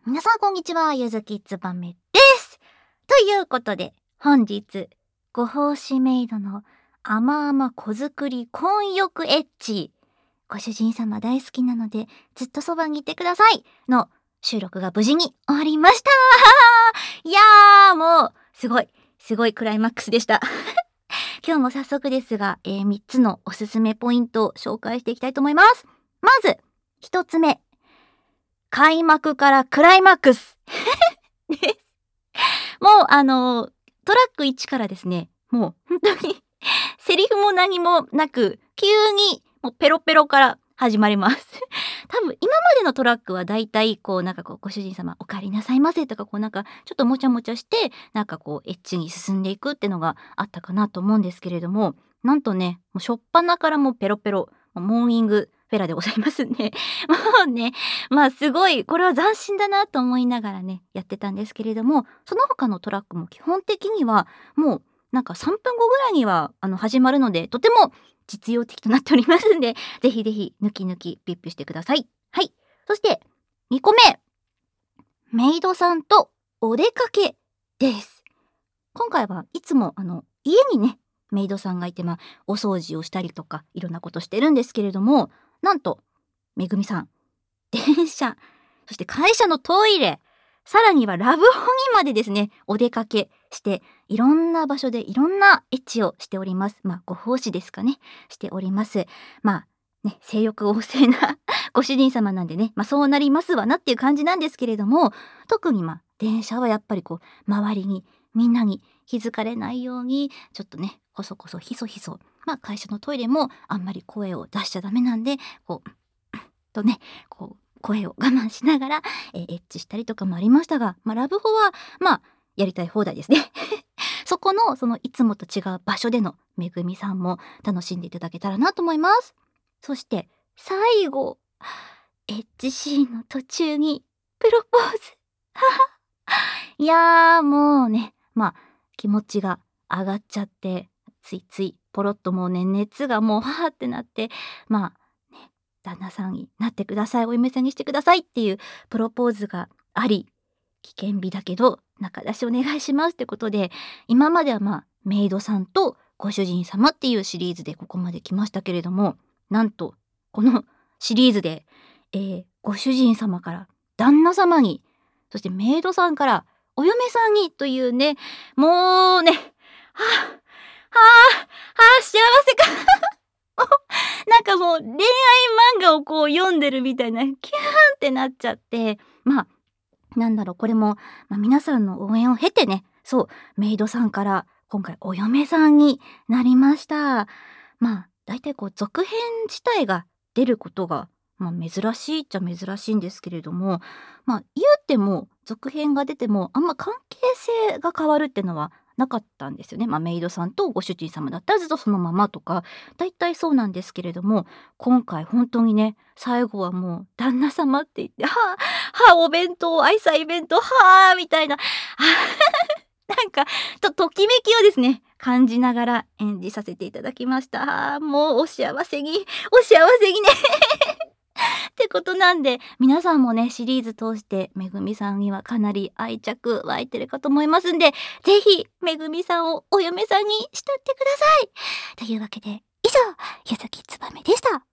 皆さんこんにちは、ゆずきつばめです。ということで、本日、ご奉仕メイドの甘々子作り混浴エッチ、ご主人様大好きなのでずっとそばにいてくださいの収録が無事に終わりました。いやーもう、すごいクライマックスでした。今日も早速ですが、3つのおすすめポイントを紹介していきたいと思います。まず、1つ目。開幕からクライマックスもうトラック1からですね、もう本当にセリフも何もなく、急にもうペロペロから始まります。多分今までのトラックはだいたいこうご主人様お帰りなさいませとかちょっともちゃもちゃしてエッチに進んでいくってのがあったかなと思うんですけれども、なんとね、もう初っ端からもうペロペロ、モーニングフェラでございますね。もうね、すごいこれは斬新だなと思いながらねやってたんですけれども、その他のトラックも基本的にはもう3分後ぐらいには始まるので、とても実用的となっておりますんで、ぜひぜひ抜き抜きピッピしてください。はい。そして2個目、メイドさんとお出かけです。今回はいつも家にねメイドさんがいてお掃除をしたりとかいろんなことしてるんですけれども、なんとめぐみさん、電車、そして会社のトイレ、さらにはラブホにまでですねお出かけしていろんな場所でいろんなエッチをしております。ご奉仕ですかね、しております。性欲旺盛なご主人様なんでね、そうなりますわなっていう感じなんですけれども、特に電車はやっぱり周りにみんなに気づかれないようにちょっとねこそこそひそひそ、会社のトイレもあんまり声を出しちゃダメなんで声を我慢しながら、エッチしたりとかもありましたが、ラブホはやりたい放題ですね。そこのいつもと違う場所でのめぐみさんも楽しんでいただけたらなと思います。そして最後、エッチシーンの途中にプロポーズ。いやーもうね、気持ちが上がっちゃってついついポロッともうね熱がもうってなって、旦那さんになってください、お嫁さんにしてくださいっていうプロポーズがあり、危険日だけど仲出しお願いしますってことで、今まではメイドさんとご主人様っていうシリーズでここまで来ましたけれども、なんとこのシリーズで、ご主人様から旦那様に、そしてメイドさんからお嫁さんにというね、もうね、幸せかもう恋愛漫画を読んでるみたいなキューンってなっちゃって、これも、皆さんの応援を経てね、メイドさんから今回お嫁さんになりました。だいたい続編自体が出ることが珍しいっちゃ珍しいんですけれども、言うても続編が出てもあんま関係性が変わるってのはなかったんですよね。メイドさんとご主人様だったらずっとそのままとかだいたいそうなんですけれども、今回本当にね最後はもう旦那様って言ってお弁当愛妻イベントみたいなときめきをですね感じながら演じさせていただきました。もうお幸せにねってことなんで、皆さんもねシリーズ通してめぐみさんにはかなり愛着湧いてるかと思いますんで、ぜひめぐみさんをお嫁さんに慕ってください。というわけで以上、ゆずきつばめでした。